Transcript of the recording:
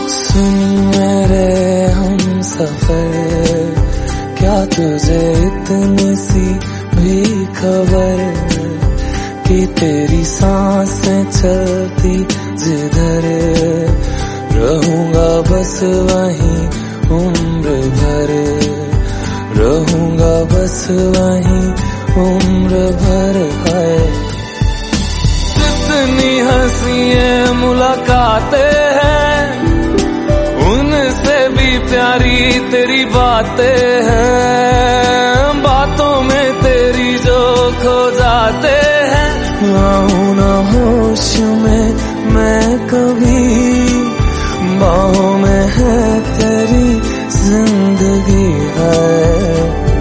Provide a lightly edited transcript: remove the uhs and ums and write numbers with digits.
सुन मेरे हम सफर, क्या तुझे इतनी सी भी खबर कि तेरी सांसें चलती जिधर, रहूंगा बस वहीं उम्र भर, रहूंगा बस वहीं उम्र भर। है जितनी हंसी मुलाकातें हैं, उनसे भी प्यारी तेरी बातें हैं, बातों में तेरी जो खो जाते हैं। आऊं ना होश में